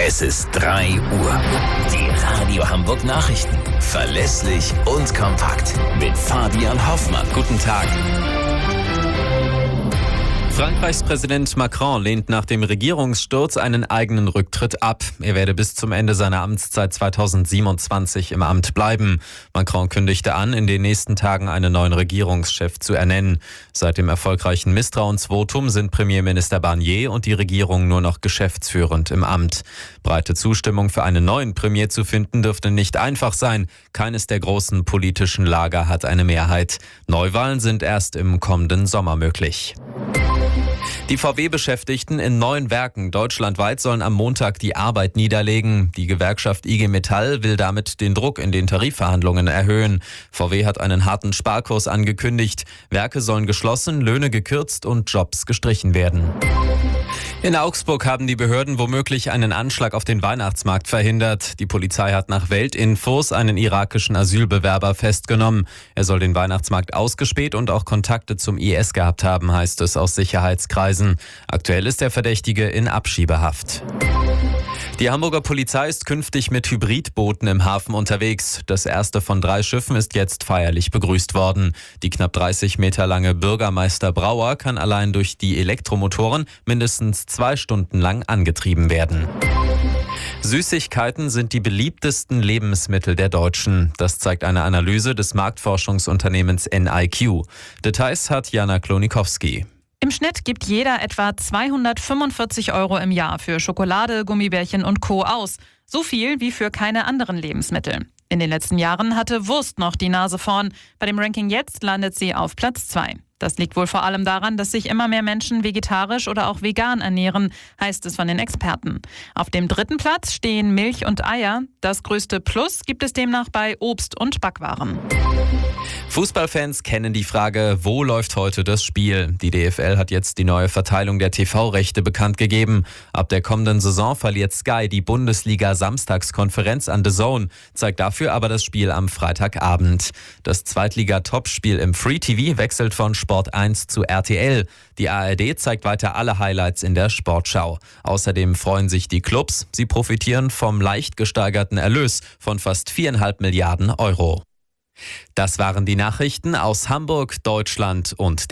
Es ist 3 Uhr. Die Radio Hamburg Nachrichten. Verlässlich und kompakt. Mit Fabian Hoffmann. Guten Tag. Frankreichs Präsident Macron lehnt nach dem Regierungssturz einen eigenen Rücktritt ab. Er werde bis zum Ende seiner Amtszeit 2027 im Amt bleiben. Macron kündigte an, in den nächsten Tagen einen neuen Regierungschef zu ernennen. Seit dem erfolgreichen Misstrauensvotum sind Premierminister Barnier und die Regierung nur noch geschäftsführend im Amt. Breite Zustimmung für einen neuen Premier zu finden, dürfte nicht einfach sein. Keines der großen politischen Lager hat eine Mehrheit. Neuwahlen sind erst im kommenden Sommer möglich. Die VW-Beschäftigten in 9 Werken deutschlandweit sollen am Montag die Arbeit niederlegen. Die Gewerkschaft IG Metall will damit den Druck in den Tarifverhandlungen erhöhen. VW hat einen harten Sparkurs angekündigt. Werke sollen geschlossen, Löhne gekürzt und Jobs gestrichen werden. In Augsburg haben die Behörden womöglich einen Anschlag auf den Weihnachtsmarkt verhindert. Die Polizei hat nach Weltinfos einen irakischen Asylbewerber festgenommen. Er soll den Weihnachtsmarkt ausgespäht und auch Kontakte zum IS gehabt haben, heißt es aus Sicherheitskreisen. Aktuell ist der Verdächtige in Abschiebehaft. Die Hamburger Polizei ist künftig mit Hybridbooten im Hafen unterwegs. Das erste von 3 Schiffen ist jetzt feierlich begrüßt worden. Die knapp 30 Meter lange Bürgermeister Brauer kann allein durch die Elektromotoren mindestens 2 Stunden lang angetrieben werden. Süßigkeiten sind die beliebtesten Lebensmittel der Deutschen. Das zeigt eine Analyse des Marktforschungsunternehmens NIQ. Details hat Jana Klonikowski. Im Schnitt gibt jeder etwa 245 € im Jahr für Schokolade, Gummibärchen und Co. aus. So viel wie für keine anderen Lebensmittel. In den letzten Jahren hatte Wurst noch die Nase vorn. Bei dem Ranking jetzt landet sie auf Platz 2. Das liegt wohl vor allem daran, dass sich immer mehr Menschen vegetarisch oder auch vegan ernähren, heißt es von den Experten. Auf dem 3. Platz stehen Milch und Eier. Das größte Plus gibt es demnach bei Obst und Backwaren. Fußballfans kennen die Frage, wo läuft heute das Spiel? Die DFL hat jetzt die neue Verteilung der TV-Rechte bekannt gegeben. Ab der kommenden Saison verliert Sky die Bundesliga-Samstagskonferenz an The Zone, zeigt dafür aber das Spiel am Freitagabend. Das Zweitliga-Topspiel im Free-TV wechselt von Sport 1 zu RTL. Die ARD zeigt weiter alle Highlights in der Sportschau. Außerdem freuen sich die Clubs. Sie profitieren vom leicht gesteigerten Erlös von fast 4,5 Milliarden €. Das waren die Nachrichten aus Hamburg, Deutschland und